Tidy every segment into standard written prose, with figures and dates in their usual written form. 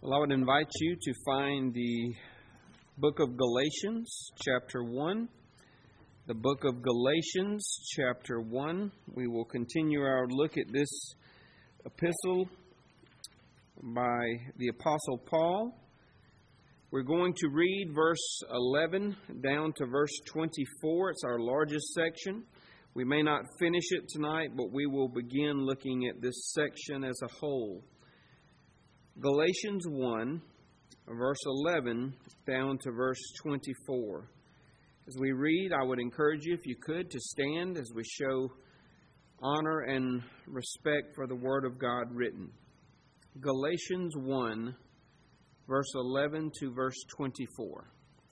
Well, I would invite you to find the book of Galatians, chapter 1. The book of Galatians, chapter 1. We will continue our look at this epistle by the Apostle Paul. We're going to read verse 11 down to verse 24. It's our largest section. We may not finish it tonight, but we will begin looking at this section as a whole. Galatians 1, verse 11, down to verse 24. As we read, I would encourage you, if you could, to stand as we show honor and respect for the Word of God written. Galatians 1, verse 11 to verse 24.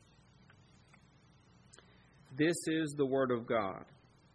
This is the Word of God.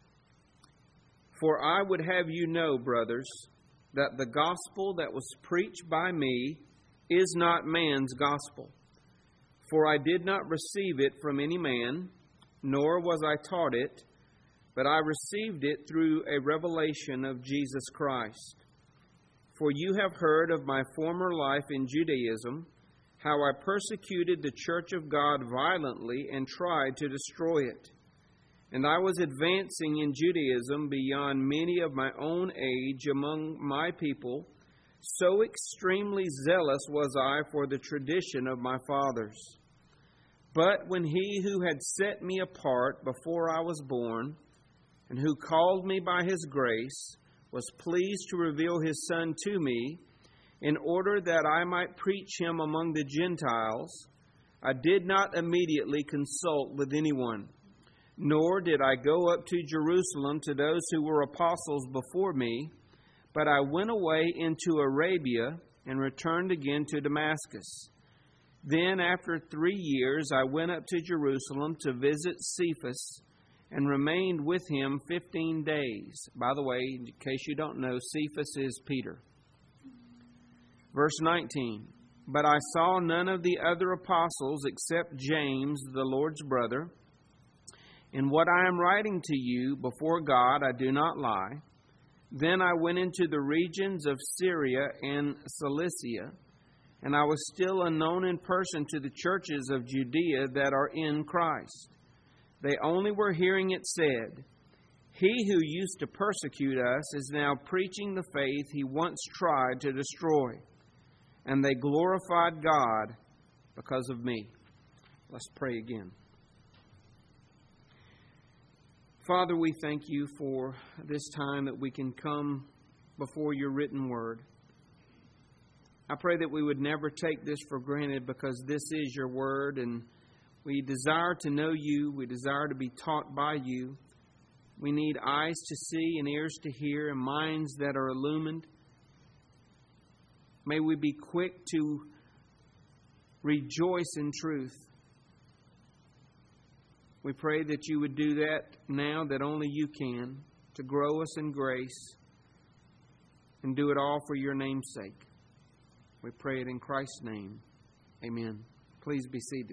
For I would have you know, brothers, that the gospel that was preached by me is not man's gospel. For I did not receive it from any man, nor was I taught it, but I received it through a revelation of Jesus Christ. For you have heard of my former life in Judaism, how I persecuted the church of God violently and tried to destroy it. And I was advancing in Judaism beyond many of my own age among my people. So extremely zealous was I for the tradition of my fathers. But when he who had set me apart before I was born, and who called me by his grace, was pleased to reveal his Son to me, in order that I might preach him among the Gentiles, I did not immediately consult with anyone. Nor did I go up to Jerusalem to those who were apostles before me, but I went away into Arabia and returned again to Damascus. Then after 3 years I went up to Jerusalem to visit Cephas and remained with him 15 days. By the way, in case you don't know, Cephas is Peter. Verse 19, But I saw none of the other apostles except James, the Lord's brother. In what I am writing to you before God, I do not lie. Then I went into the regions of Syria and Cilicia, and I was still unknown in person to the churches of Judea that are in Christ. They only were hearing it said, He who used to persecute us is now preaching the faith he once tried to destroy. And they glorified God because of me. Let's pray again. Father, we thank you for this time that we can come before your written word. I pray that we would never take this for granted, because this is your word, and we desire to know you. We desire to be taught by you. We need eyes to see and ears to hear and minds that are illumined. May we be quick to rejoice in truth. We pray that you would do that now that only you can, to grow us in grace, and do it all for your name's sake. We pray it in Christ's name. Amen. Please be seated.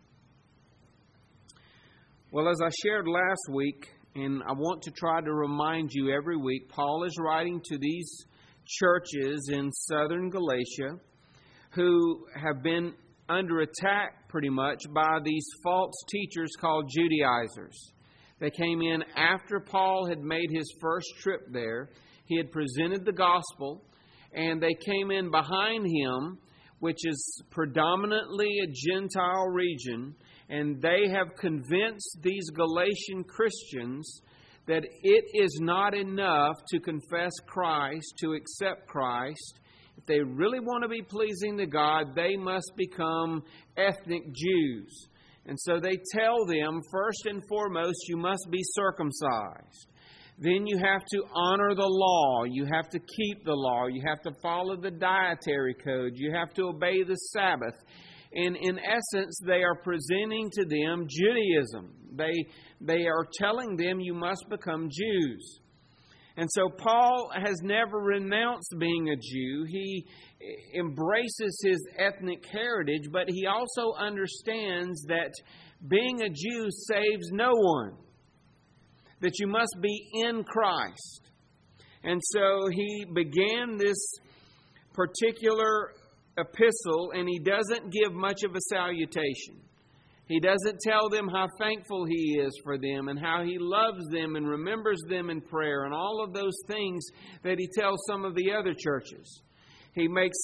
Well, as I shared last week, and I want to try to remind you every week, Paul is writing to these churches in southern Galatia who have been under attack pretty much by these false teachers called Judaizers. They came in after Paul had made his first trip there. He had presented the gospel, and they came in behind him, which is predominantly a Gentile region, and they have convinced these Galatian Christians that it is not enough to confess Christ, to accept Christ. If they really want to be pleasing to God, they must become ethnic Jews. And so they tell them, first and foremost, you must be circumcised. Then you have to honor the law. You have to keep the law. You have to follow the dietary code. You have to obey the Sabbath. And in essence, they are presenting to them Judaism. They are telling them you must become Jews. And so Paul has never renounced being a Jew. He embraces his ethnic heritage, but he also understands that being a Jew saves no one, that you must be in Christ. And so he began this particular epistle, and he doesn't give much of a salutation. He doesn't tell them how thankful he is for them and how he loves them and remembers them in prayer and all of those things that he tells some of the other churches. He makes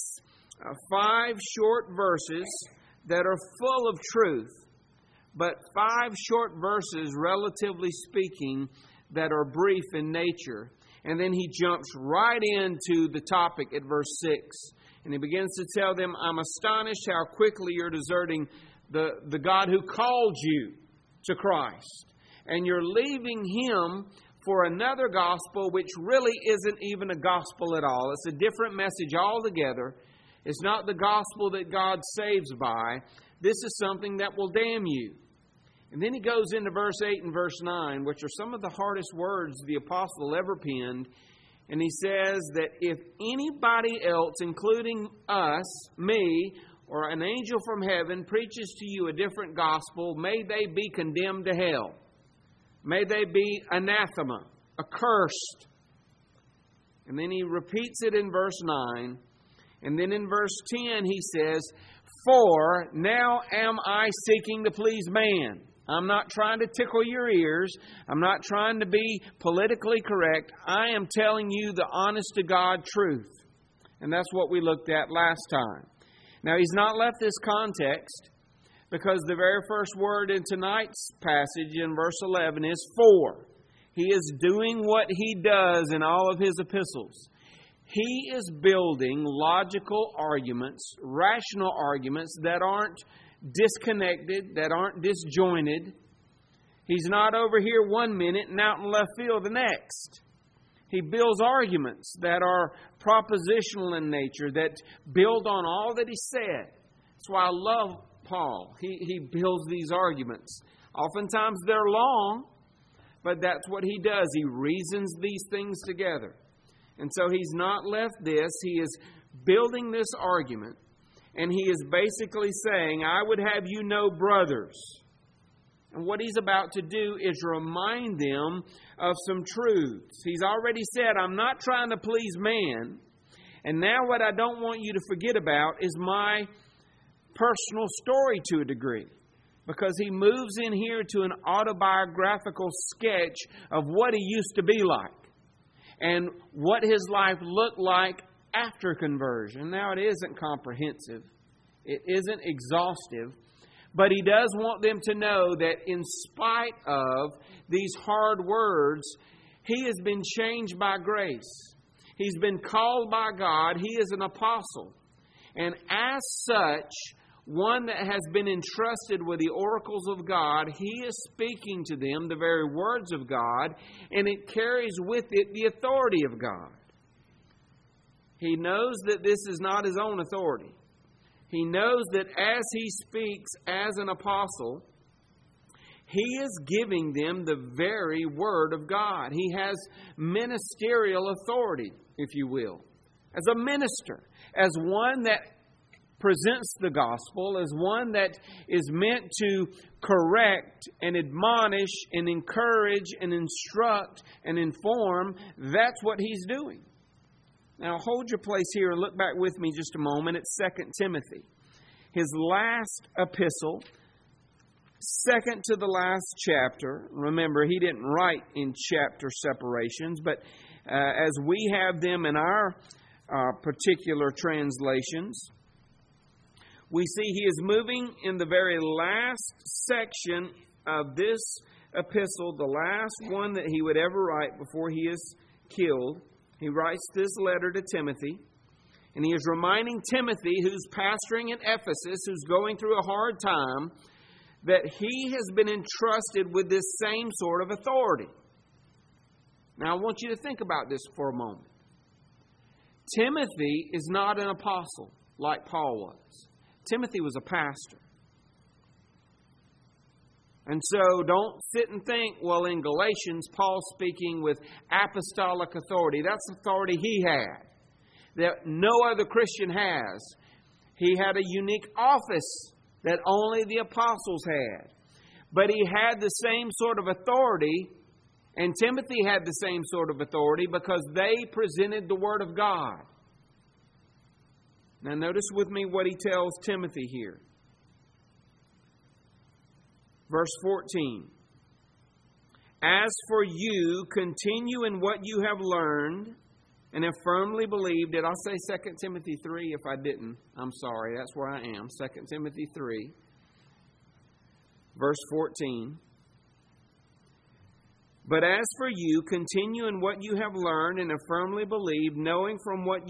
5 short verses that are full of truth, but 5 short verses, relatively speaking, that are brief in nature. And then he jumps right into the topic at verse 6. And he begins to tell them, I'm astonished how quickly you're deserting the God who called you to Christ. And you're leaving Him for another gospel, which really isn't even a gospel at all. It's a different message altogether. It's not the gospel that God saves by. This is something that will damn you. And then he goes into verse 8 and verse 9, which are some of the hardest words the apostle ever penned. And he says that if anybody else, including us, me, or an angel from heaven preaches to you a different gospel, may they be condemned to hell. May they be anathema, accursed. And then he repeats it in verse 9. And then in verse 10 he says, for now am I seeking to please man. I'm not trying to tickle your ears. I'm not trying to be politically correct. I am telling you the honest to God truth. And that's what we looked at last time. Now, he's not left this context because the very first word in tonight's passage in verse 11 is for. He is doing what he does in all of his epistles. He is building logical arguments, rational arguments that aren't disconnected, that aren't disjointed. He's not over here one minute and out in left field the next. He builds arguments that are propositional in nature, that build on all that he said. That's why I love Paul. He builds these arguments. Oftentimes they're long, but that's what he does. He reasons these things together. And so he's not left this. He is building this argument, and he is basically saying, I would have you know, brothers. And what he's about to do is remind them of some truths. He's already said, I'm not trying to please man. And now what I don't want you to forget about is my personal story to a degree. Because he moves in here to an autobiographical sketch of what he used to be like. And what his life looked like after conversion. Now it isn't comprehensive. It isn't exhaustive. But he does want them to know that in spite of these hard words, he has been changed by grace. He's been called by God. He is an apostle. And as such, one that has been entrusted with the oracles of God, he is speaking to them the very words of God, and it carries with it the authority of God. He knows that this is not his own authority. He knows that as he speaks as an apostle, he is giving them the very word of God. He has ministerial authority, if you will, as a minister, as one that presents the gospel, as one that is meant to correct and admonish and encourage and instruct and inform. That's what he's doing. Now, hold your place here and look back with me just a moment at 2 Timothy. His last epistle, second to the last chapter. Remember, he didn't write in chapter separations, but as we have them in our particular translations, we see he is moving in the very last section of this epistle, the last one that he would ever write before he is killed. He writes this letter to Timothy, and he is reminding Timothy, who's pastoring in Ephesus, who's going through a hard time, that he has been entrusted with this same sort of authority. Now, I want you to think about this for a moment. Timothy is not an apostle like Paul was. Timothy was a pastor. And so don't sit and think, well, in Galatians, Paul's speaking with apostolic authority. That's authority he had that no other Christian has. He had a unique office that only the apostles had. But he had the same sort of authority, and Timothy had the same sort of authority because they presented the Word of God. Now notice with me what he tells Timothy here. Verse 14. As for you, continue in what you have learned and have firmly believed. Did I say 2 Timothy 3? If I didn't, I'm sorry. That's where I am. 2 Timothy 3, verse 14. But as for you, continue in what you have learned and have firmly believed, knowing from whom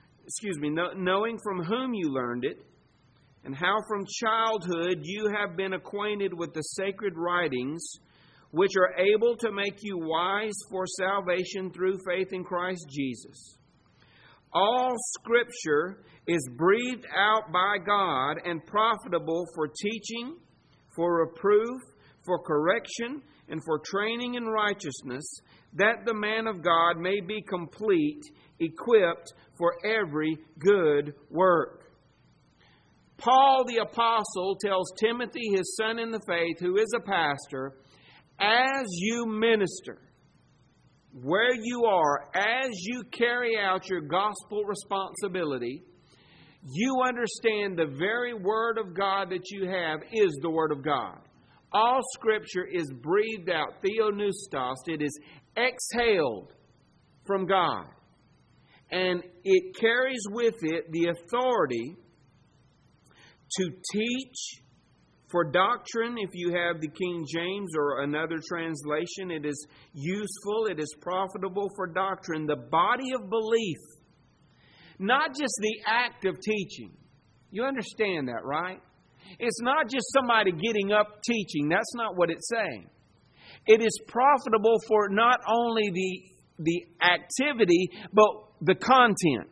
you learned it, and how from childhood you have been acquainted with the sacred writings, which are able to make you wise for salvation through faith in Christ Jesus. All Scripture is breathed out by God and profitable for teaching, for reproof, for correction, and for training in righteousness, that the man of God may be complete, equipped for every good work. Paul the Apostle tells Timothy, his son in the faith, who is a pastor, as you minister, where you are, as you carry out your gospel responsibility, you understand the very Word of God that you have is the Word of God. All Scripture is breathed out, theopneustos. It is exhaled from God. And it carries with it the authority to teach for doctrine. If you have the King James or another translation, it is useful, it is profitable for doctrine. The body of belief, not just the act of teaching. You understand that, right? It's not just somebody getting up teaching. That's not what it's saying. It is profitable for not only the activity, but the content.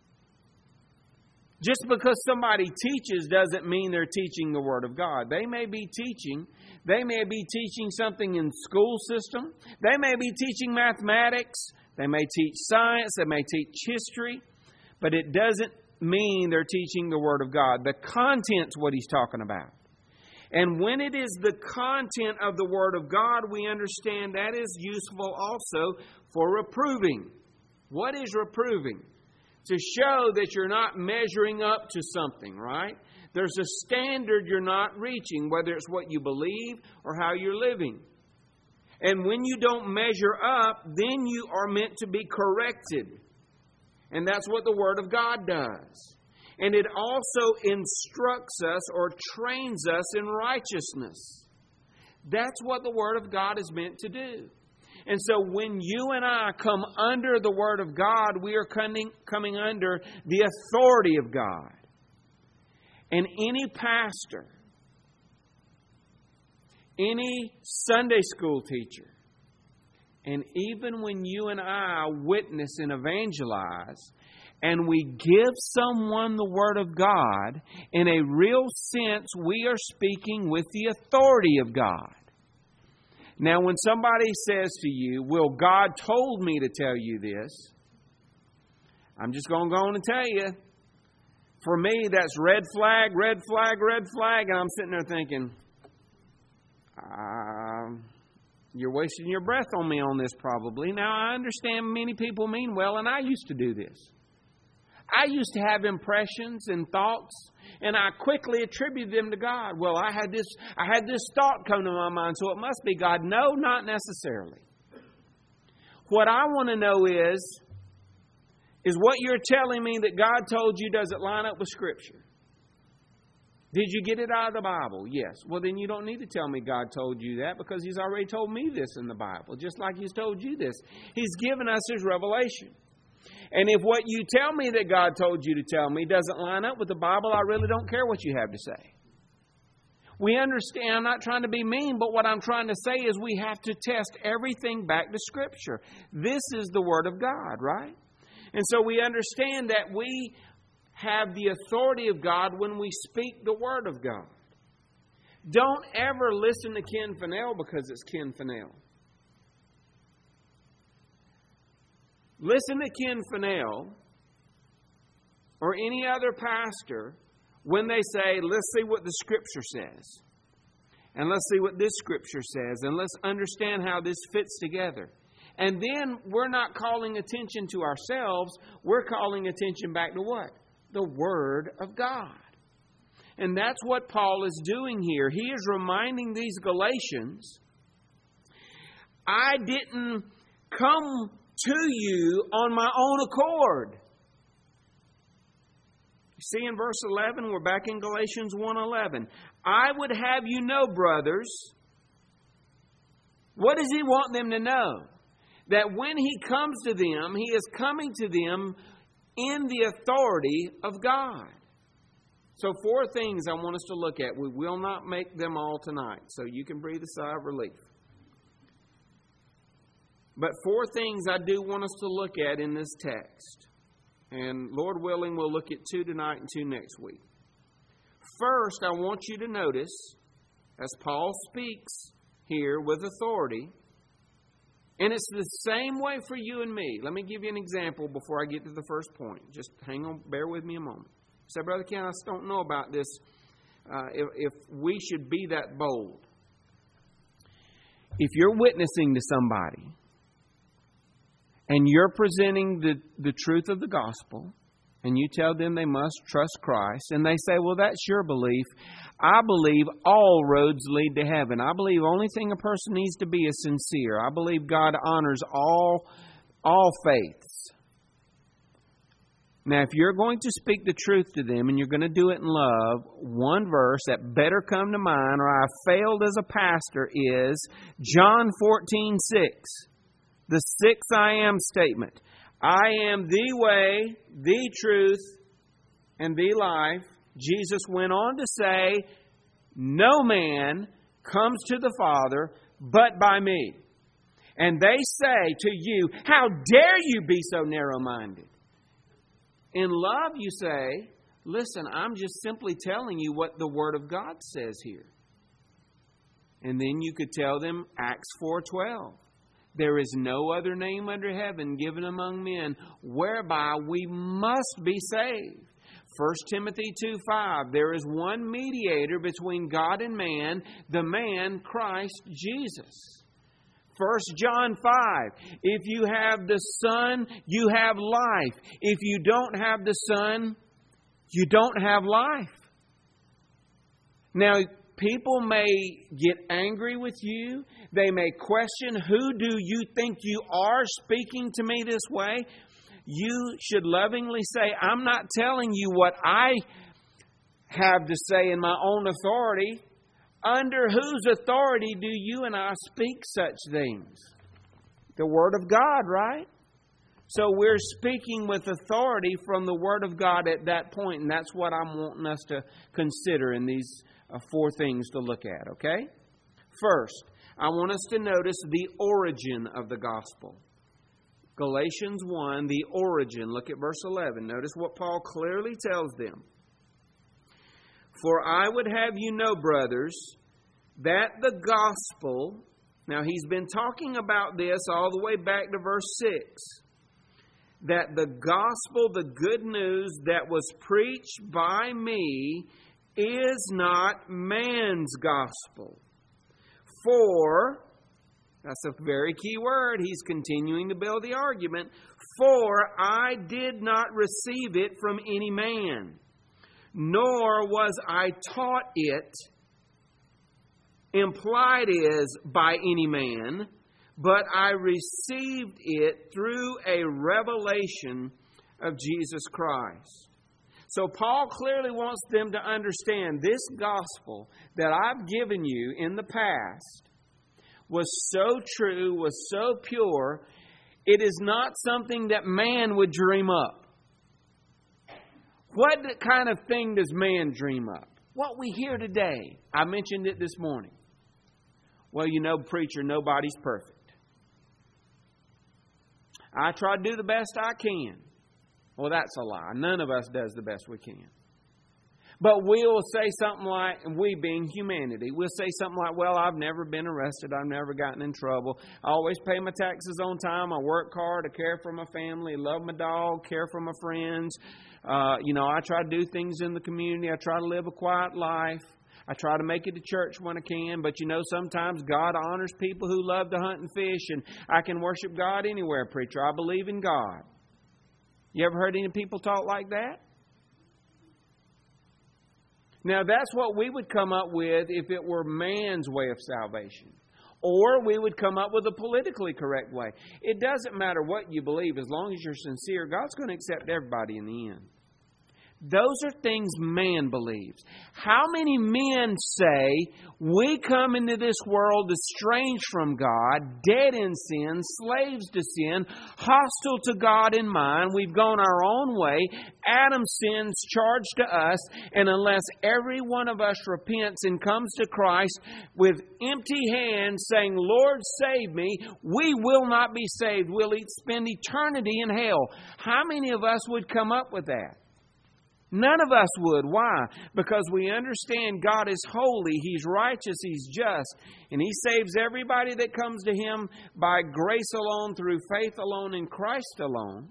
Just because somebody teaches doesn't mean they're teaching the Word of God. They may be teaching something in school system. They may be teaching mathematics. They may teach science. They may teach history. But it doesn't mean they're teaching the Word of God. The content's what he's talking about. And when it is the content of the Word of God, we understand that is useful also for reproving. What is reproving? To show that you're not measuring up to something, right? There's a standard you're not reaching, whether it's what you believe or how you're living. And when you don't measure up, then you are meant to be corrected. And that's what the Word of God does. And it also instructs us or trains us in righteousness. That's what the Word of God is meant to do. And so when you and I come under the Word of God, we are coming under the authority of God. And any pastor, any Sunday school teacher, and even when you and I witness and evangelize, and we give someone the Word of God, in a real sense, we are speaking with the authority of God. Now, when somebody says to you, well, God told me to tell you this, I'm just going to go on and tell you. For me, that's red flag, red flag, red flag. And I'm sitting there thinking, you're wasting your breath on me on this probably. Now, I understand many people mean well, and I used to do this. I used to have impressions and thoughts, and I quickly attributed them to God. Well, I had this thought come to my mind, so it must be God. No, not necessarily. What I want to know is what you're telling me that God told you, does it line up with Scripture? Did you get it out of the Bible? Yes. Well, then you don't need to tell me God told you that, because He's already told me this in the Bible, just like He's told you this. He's given us His revelation. And if what you tell me that God told you to tell me doesn't line up with the Bible, I really don't care what you have to say. We understand, I'm not trying to be mean, but what I'm trying to say is we have to test everything back to Scripture. This is the Word of God, right? And so we understand that we have the authority of God when we speak the Word of God. Don't ever listen to Ken Fennell because it's Ken Fennell. Listen to Ken Fennell or any other pastor when they say, let's see what the Scripture says. And let's see what this Scripture says. And let's understand how this fits together. And then we're not calling attention to ourselves. We're calling attention back to what? the Word of God. And that's what Paul is doing here. He is reminding these Galatians, I didn't come to you on my own accord. You see in verse 11, we're back in Galatians 1:11. I would have you know, brothers. What does he want them to know? That when he comes to them, he is coming to them in the authority of God. So 4 things I want us to look at. We will not make them all tonight, so you can breathe a sigh of relief. But 4 things I do want us to look at in this text. And Lord willing, we'll look at 2 tonight and 2 next week. First, I want you to notice, as Paul speaks here with authority, and it's the same way for you and me. Let me give you an example before I get to the first point. Just hang on, bear with me a moment. So, Brother Ken, I just don't know about this, if we should be that bold. If you're witnessing to somebody, and you're presenting the truth of the gospel, and you tell them they must trust Christ, and they say, well, that's your belief. I believe all roads lead to heaven. I believe the only thing a person needs to be is sincere. I believe God honors all faiths. Now, if you're going to speak the truth to them, and you're going to do it in love, one verse that better come to mind, or I failed as a pastor, is John 14:6. The 6 I am statement. I am the way, the truth, and the life. Jesus went on to say, no man comes to the Father but by me. And they say to you, how dare you be so narrow-minded? In love you say, listen, I'm just simply telling you what the Word of God says here. And then you could tell them Acts 4:12. There is no other name under heaven given among men whereby we must be saved. 1 Timothy 2:5. There is one mediator between God and man, the man Christ Jesus. 1 John 5. If you have the Son, you have life. If you don't have the Son, you don't have life. Now, people may get angry with you. They may question, who do you think you are speaking to me this way? You should lovingly say, I'm not telling you what I have to say in my own authority. Under whose authority do you and I speak such things? The Word of God, right? So we're speaking with authority from the Word of God at that point, and that's what I'm wanting us to consider in these 4 things to look at, okay? First, I want us to notice the origin of the gospel. Galatians 1, the origin. Look at verse 11. Notice what Paul clearly tells them. For I would have you know, brothers, that the gospel... Now, he's been talking about this all the way back to verse 6. That the gospel, the good news that was preached by me, is not man's gospel. For, that's a very key word. He's continuing to build the argument. For I did not receive it from any man, nor was I taught it, implied is by any man, but I received it through a revelation of Jesus Christ. So Paul clearly wants them to understand this gospel that I've given you in the past was so true, was so pure, it is not something that man would dream up. What kind of thing does man dream up? What we hear today. I mentioned it this morning. Well, you know, preacher, nobody's perfect. I try to do the best I can. Well, that's a lie. None of us does the best we can. But we'll say something like, we being humanity, we'll say something like, well, I've never been arrested. I've never gotten in trouble. I always pay my taxes on time. I work hard. I care for my family. Love my dog. Care for my friends. I try to do things in the community. I try to live a quiet life. I try to make it to church when I can. But, sometimes God honors people who love to hunt and fish. And I can worship God anywhere, preacher. I believe in God. You ever heard any people talk like that? Now, that's what we would come up with if it were man's way of salvation. Or we would come up with a politically correct way. It doesn't matter what you believe. As long as you're sincere, God's going to accept everybody in the end. Those are things man believes. How many men say, we come into this world estranged from God, dead in sin, slaves to sin, hostile to God in mind. We've gone our own way. Adam's sins charged to us. And unless every one of us repents and comes to Christ with empty hands saying, Lord, save me, we will not be saved. We'll spend eternity in hell. How many of us would come up with that? None of us would. Why? Because we understand God is holy, He's righteous, He's just, and He saves everybody that comes to Him by grace alone, through faith alone, in Christ alone.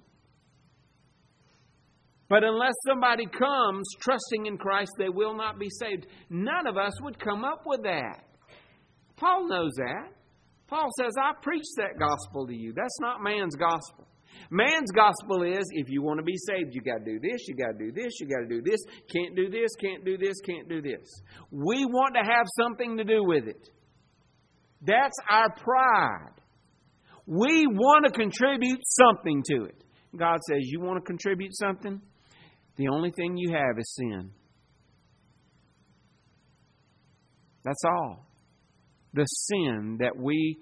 But unless somebody comes trusting in Christ, they will not be saved. None of us would come up with that. Paul knows that. Paul says, I preach that gospel to you. That's not man's gospel. Man's gospel is, if you want to be saved, you got to do this, you got to do this, you got to do this, can't do this, can't do this, can't do this. We want to have something to do with it. That's our pride. We want to contribute something to it. God says, you want to contribute something? The only thing you have is sin. That's all. The sin that we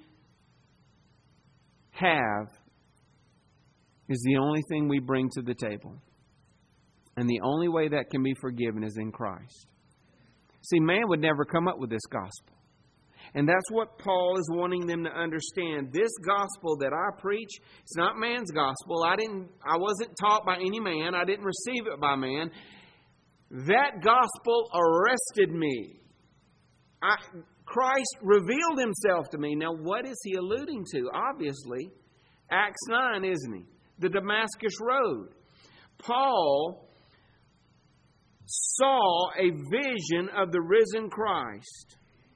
have is the only thing we bring to the table. And the only way that can be forgiven is in Christ. See, man would never come up with this gospel. And that's what Paul is wanting them to understand. This gospel that I preach, it's not man's gospel. I wasn't taught by any man. I didn't receive it by man. That gospel arrested me. Christ revealed Himself to me. Now, what is He alluding to? Obviously, Acts 9, isn't He? The Damascus Road. Paul saw a vision of the risen Christ.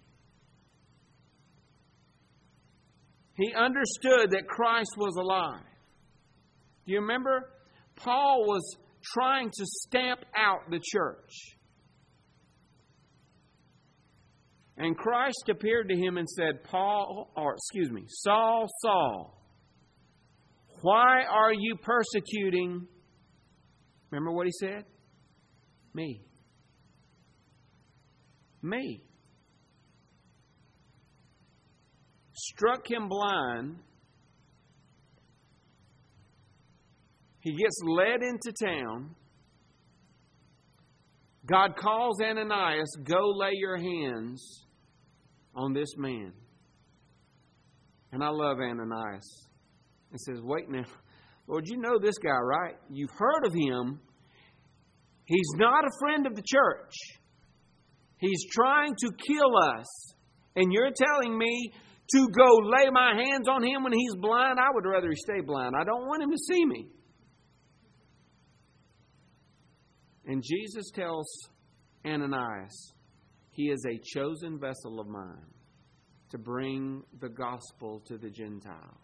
He understood that Christ was alive. Do you remember? Paul was trying to stamp out the church. And Christ appeared to him and said, Saul, Saul, why are you persecuting? Remember what he said? Me. Me. Struck him blind. He gets led into town. God calls Ananias, go lay your hands on this man. And I love Ananias. He says, wait now, Lord, you know this guy, right? You've heard of him. He's not a friend of the church. He's trying to kill us. And you're telling me to go lay my hands on him when he's blind? I would rather he stay blind. I don't want him to see me. And Jesus tells Ananias, he is a chosen vessel of mine to bring the gospel to the Gentiles.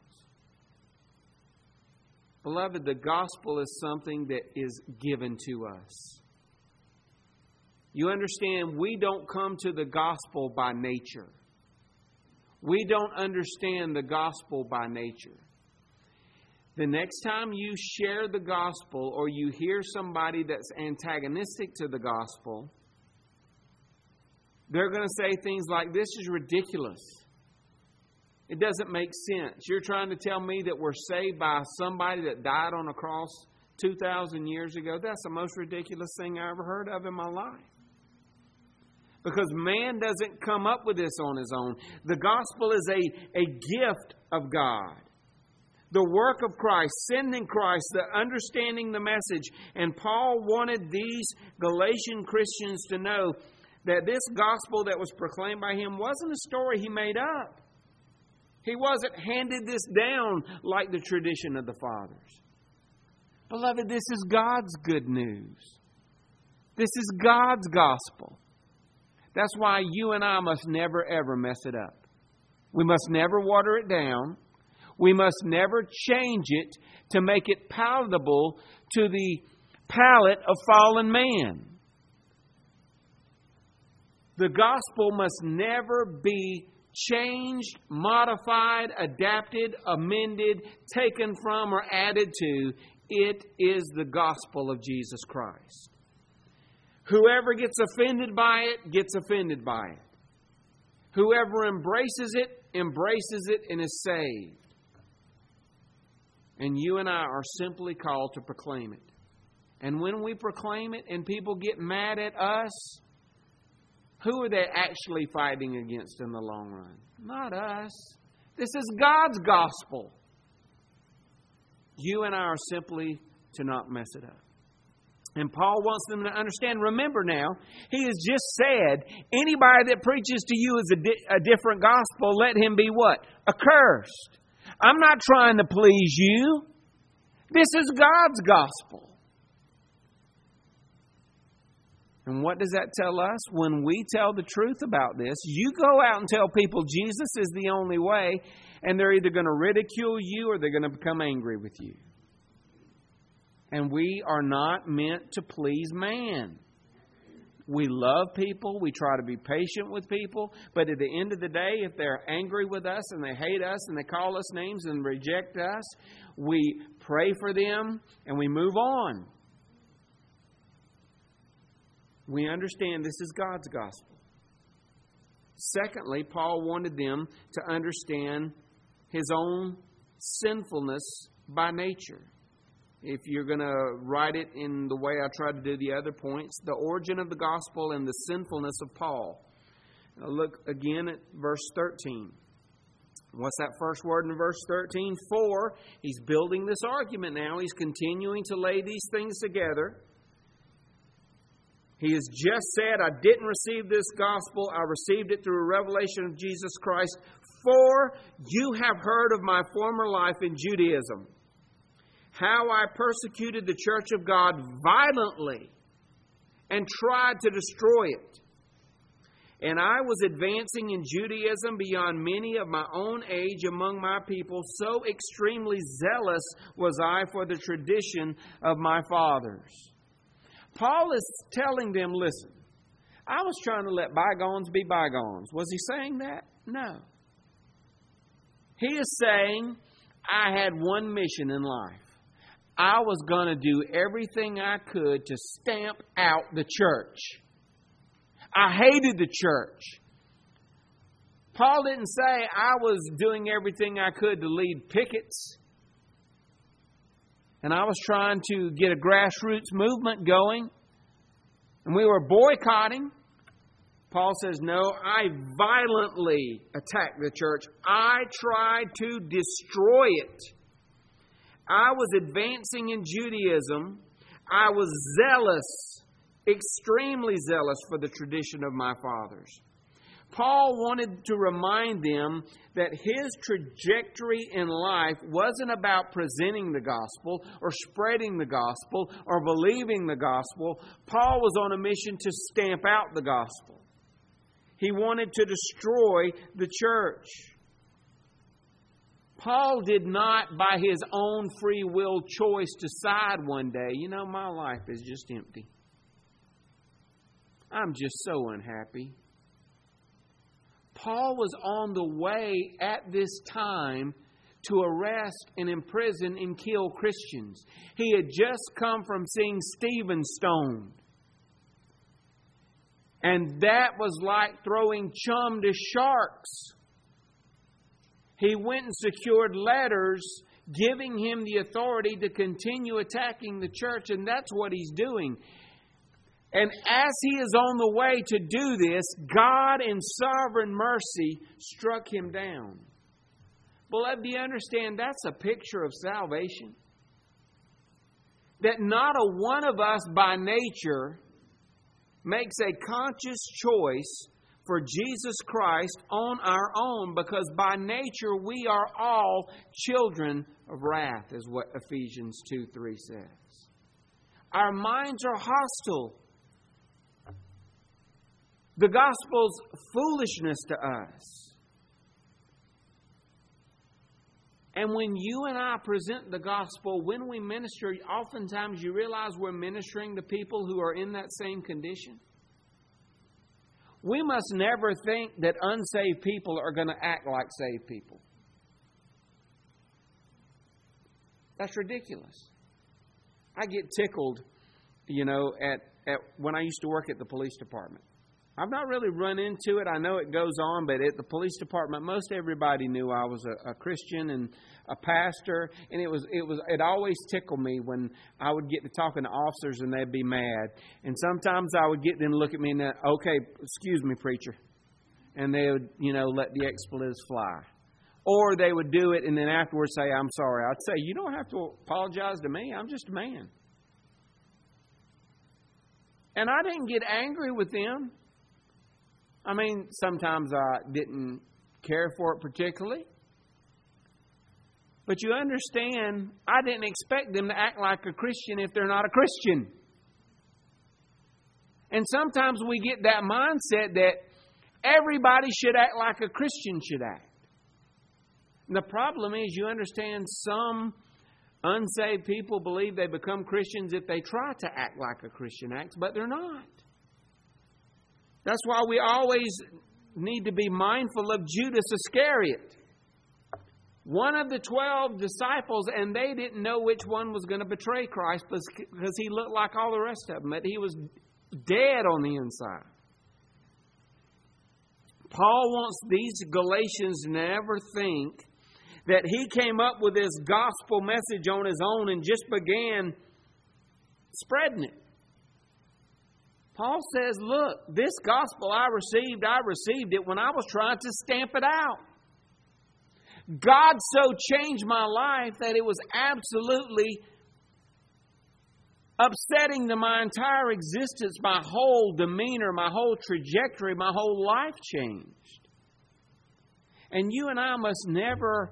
Beloved, the gospel is something that is given to us. You understand, we don't come to the gospel by nature. We don't understand the gospel by nature. The next time you share the gospel or you hear somebody that's antagonistic to the gospel, they're going to say things like, this is ridiculous. It doesn't make sense. You're trying to tell me that we're saved by somebody that died on a cross 2,000 years ago? That's the most ridiculous thing I ever heard of in my life. Because man doesn't come up with this on his own. The gospel is a gift of God. The work of Christ, sending Christ, the understanding the message. And Paul wanted these Galatian Christians to know that this gospel that was proclaimed by him wasn't a story he made up. He wasn't handed this down like the tradition of the fathers. Beloved, this is God's good news. This is God's gospel. That's why you and I must never, ever mess it up. We must never water it down. We must never change it to make it palatable to the palate of fallen man. The gospel must never be changed, modified, adapted, amended, taken from, or added to. It is the gospel of Jesus Christ. Whoever gets offended by it, gets offended by it. Whoever embraces it and is saved. And you and I are simply called to proclaim it. And when we proclaim it and people get mad at us, who are they actually fighting against in the long run? Not us. This is God's gospel. You and I are simply to not mess it up. And Paul wants them to understand, remember now, he has just said, anybody that preaches to you is a different gospel, let him be what? Accursed. I'm not trying to please you. This is God's gospel. And what does that tell us? When we tell the truth about this, you go out and tell people Jesus is the only way, and they're either going to ridicule you or they're going to become angry with you. And we are not meant to please man. We love people. We try to be patient with people. But at the end of the day, if they're angry with us and they hate us and they call us names and reject us, we pray for them and we move on. We understand this is God's gospel. Secondly, Paul wanted them to understand his own sinfulness by nature. If you're going to write it in the way I tried to do the other points, the origin of the gospel and the sinfulness of Paul. Now look again at verse 13. What's that first word in verse 13? For. He's building this argument now. He's continuing to lay these things together. He has just said, I didn't receive this gospel. I received it through a revelation of Jesus Christ. For you have heard of my former life in Judaism, how I persecuted the church of God violently and tried to destroy it. And I was advancing in Judaism beyond many of my own age among my people. So extremely zealous was I for the tradition of my fathers. Paul is telling them, listen, I was trying to let bygones be bygones. Was he saying that? No. He is saying, I had one mission in life. I was going to do everything I could to stamp out the church. I hated the church. Paul didn't say I was doing everything I could to lead pickets. And I was trying to get a grassroots movement going. And we were boycotting. Paul says, no, I violently attacked the church. I tried to destroy it. I was advancing in Judaism. I was zealous, extremely zealous for the tradition of my fathers. Paul wanted to remind them that his trajectory in life wasn't about presenting the gospel or spreading the gospel or believing the gospel. Paul was on a mission to stamp out the gospel. He wanted to destroy the church. Paul did not, by his own free will choice, decide one day, my life is just empty. I'm just so unhappy. Paul was on the way at this time to arrest and imprison and kill Christians. He had just come from seeing Stephen stoned. And that was like throwing chum to sharks. He went and secured letters giving him the authority to continue attacking the church, and that's what he's doing. And as he is on the way to do this, God in sovereign mercy struck him down. Beloved, do you understand that's a picture of salvation? That not a one of us by nature makes a conscious choice for Jesus Christ on our own, because by nature we are all children of wrath, is what Ephesians 2:3 says. Our minds are hostile. The gospel's foolishness to us. And when you and I present the gospel, when we minister, oftentimes you realize we're ministering to people who are in that same condition. We must never think that unsaved people are going to act like saved people. That's ridiculous. I get tickled, at when I used to work at the police department. I've not really run into it. I know it goes on, but at the police department, most everybody knew I was a Christian and a pastor, and it always tickled me when I would get to talking to officers and they'd be mad. And sometimes I would get them to look at me and, okay, excuse me, preacher. And they would, let the expletives fly. Or they would do it and then afterwards say, I'm sorry. I'd say, you don't have to apologize to me. I'm just a man. And I didn't get angry with them. I mean, sometimes I didn't care for it particularly. But you understand, I didn't expect them to act like a Christian if they're not a Christian. And sometimes we get that mindset that everybody should act like a Christian should act. And the problem is, you understand, some unsaved people believe they become Christians if they try to act like a Christian acts, but they're not. That's why we always need to be mindful of Judas Iscariot, one of the 12 disciples, and they didn't know which one was going to betray Christ because he looked like all the rest of them, but he was dead on the inside. Paul wants these Galatians to never think that he came up with this gospel message on his own and just began spreading it. Paul says, look, this gospel I received it when I was trying to stamp it out. God so changed my life that it was absolutely upsetting to my entire existence. My whole demeanor, my whole trajectory, my whole life changed. And you and I must never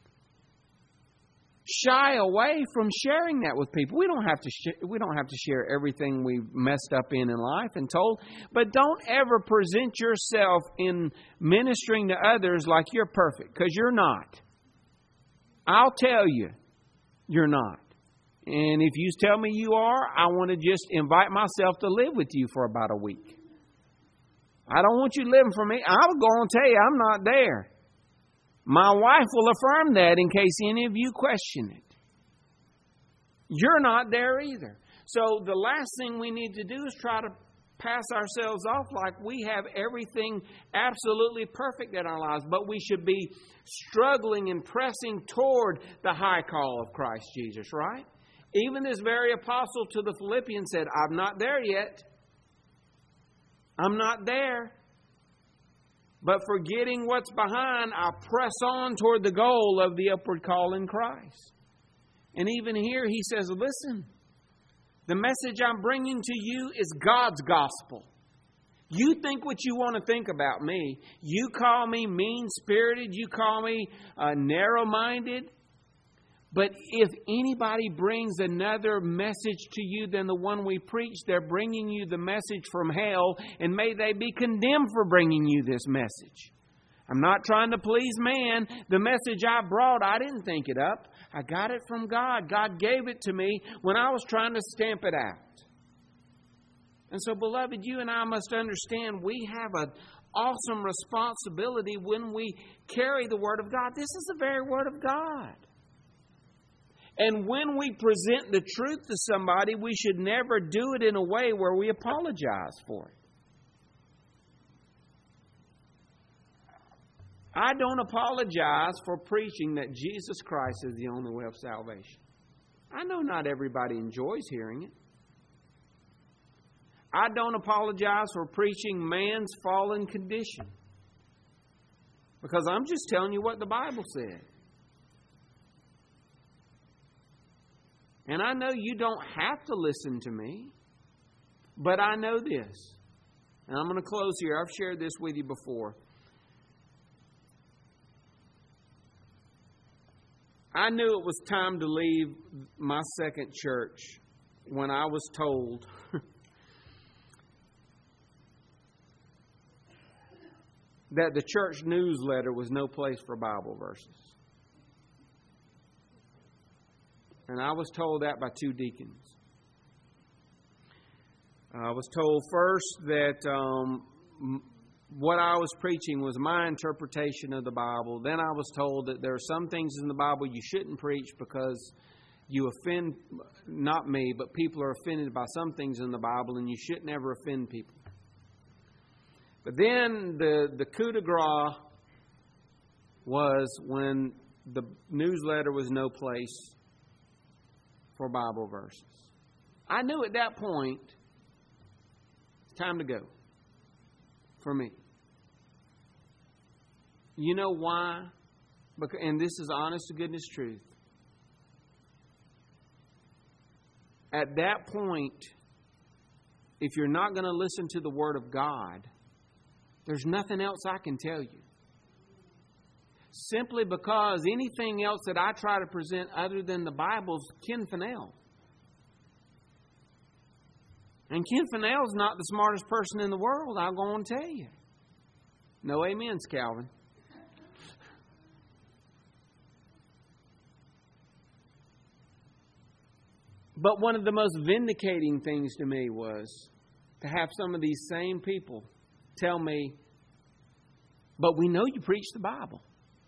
shy away from sharing that with people. We don't have to share everything we've messed up in life and told, but don't ever present yourself in ministering to others like you're perfect, because you're not. I'll tell you, you're not. And if you tell me you are, I want to just invite myself to live with you for about a week. I don't want you living for me. I'm going to tell you I'm not there. My wife will affirm that in case any of you question it. You're not there either. So the last thing we need to do is try to pass ourselves off like we have everything absolutely perfect in our lives. But we should be struggling and pressing toward the high call of Christ Jesus, right? Even this very apostle to the Philippians said, I'm not there yet. I'm not there. But forgetting what's behind, I press on toward the goal of the upward call in Christ. And even here he says, listen, the message I'm bringing to you is God's gospel. You think what you want to think about me. You call me mean-spirited. You call me narrow-minded. But if anybody brings another message to you than the one we preach, they're bringing you the message from hell, and may they be condemned for bringing you this message. I'm not trying to please man. The message I brought, I didn't think it up. I got it from God. God gave it to me when I was trying to stamp it out. And so, beloved, you and I must understand we have an awesome responsibility when we carry the Word of God. This is the very Word of God. And when we present the truth to somebody, we should never do it in a way where we apologize for it. I don't apologize for preaching that Jesus Christ is the only way of salvation. I know not everybody enjoys hearing it. I don't apologize for preaching man's fallen condition, because I'm just telling you what the Bible said. And I know you don't have to listen to me, but I know this. And I'm going to close here. I've shared this with you before. I knew it was time to leave my second church when I was told that the church newsletter was no place for Bible verses. And I was told that by two deacons. I was told first that what I was preaching was my interpretation of the Bible. Then I was told that there are some things in the Bible you shouldn't preach because you offend, not me, but people are offended by some things in the Bible, and you shouldn't ever offend people. But then the coup de grace was when the newsletter was no place for Bible verses. I knew at that point, it's time to go for me. You know why? Because, and this is honest to goodness truth. At that point, if you're not going to listen to the Word of God, there's nothing else I can tell you. Simply because anything else that I try to present other than the Bible's Ken Fennell. And Ken Fennell's not the smartest person in the world, I'm going to tell you. No amens, Calvin. But one of the most vindicating things to me was to have some of these same people tell me, but we know you preach the Bible.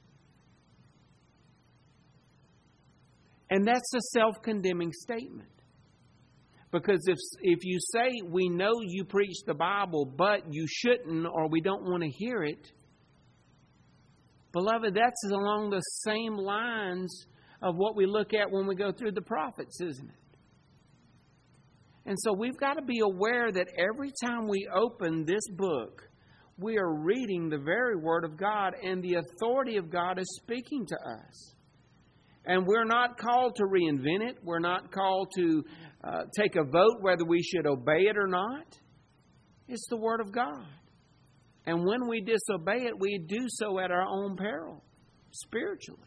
And that's a self-condemning statement. Because if you say, we know you preach the Bible, but you shouldn't, or we don't want to hear it, beloved, that's along the same lines of what we look at when we go through the prophets, isn't it? And so we've got to be aware that every time we open this book, we are reading the very Word of God, and the authority of God is speaking to us. And we're not called to reinvent it. We're not called to take a vote whether we should obey it or not. It's the Word of God. And when we disobey it, we do so at our own peril, spiritually.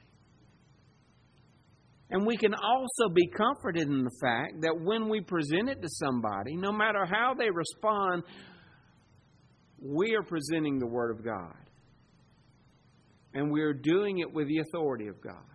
And we can also be comforted in the fact that when we present it to somebody, no matter how they respond, we are presenting the Word of God. And we are doing it with the authority of God.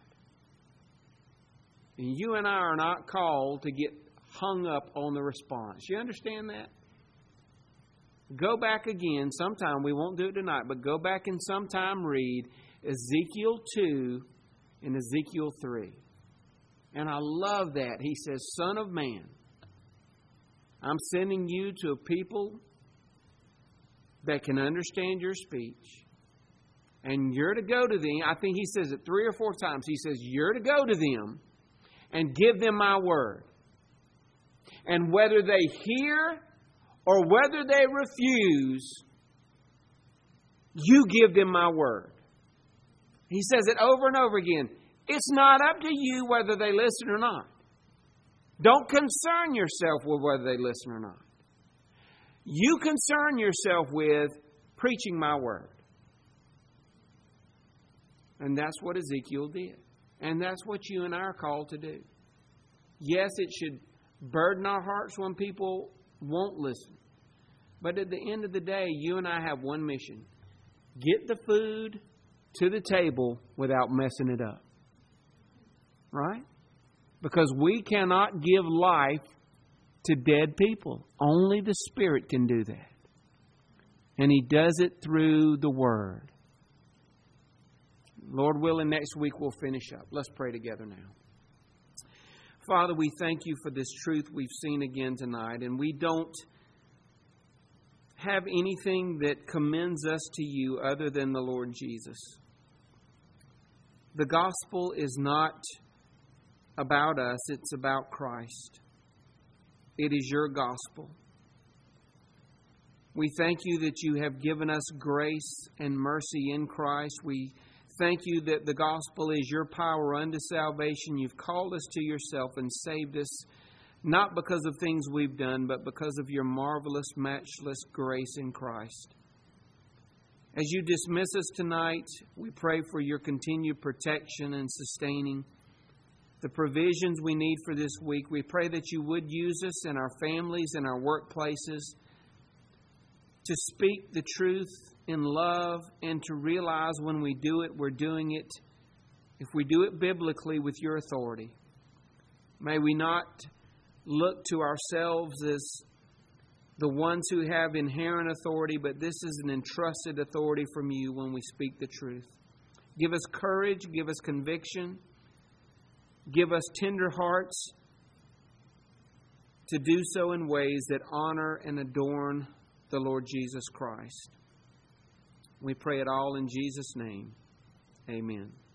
And you and I are not called to get hung up on the response. You understand that? Go back again sometime. We won't do it tonight, but go back and sometime read Ezekiel 2 and Ezekiel 3. And I love that. He says, Son of man, I'm sending you to a people that can understand your speech. And you're to go to them. I think he says it 3 or 4 times. He says, you're to go to them and give them my word. And whether they hear or whether they refuse, you give them my word. He says it over and over again. It's not up to you whether they listen or not. Don't concern yourself with whether they listen or not. You concern yourself with preaching my word. And that's what Ezekiel did. And that's what you and I are called to do. Yes, it should burden our hearts when people won't listen. But at the end of the day, you and I have one mission. Get the food to the table without messing it up. Right? Because we cannot give life to dead people. Only the Spirit can do that. And He does it through the Word. Lord willing, next week we'll finish up. Let's pray together now. Father, we thank you for this truth we've seen again tonight. And we don't have anything that commends us to you other than the Lord Jesus. The gospel is not about us, it's about Christ. It is your gospel. We thank you that you have given us grace and mercy in Christ. We thank you that the gospel is your power unto salvation. You've called us to yourself and saved us, not because of things we've done, but because of your marvelous, matchless grace in Christ. As you dismiss us tonight, we pray for your continued protection and sustaining the provisions we need for this week. We pray that you would use us in our families and our workplaces to speak the truth in love and to realize when we do it, we're doing it, if we do it biblically, with your authority. May we not look to ourselves as the ones who have inherent authority, but this is an entrusted authority from you when we speak the truth. Give us courage, give us conviction, give us tender hearts to do so in ways that honor and adorn the Lord Jesus Christ. We pray it all in Jesus' name. Amen.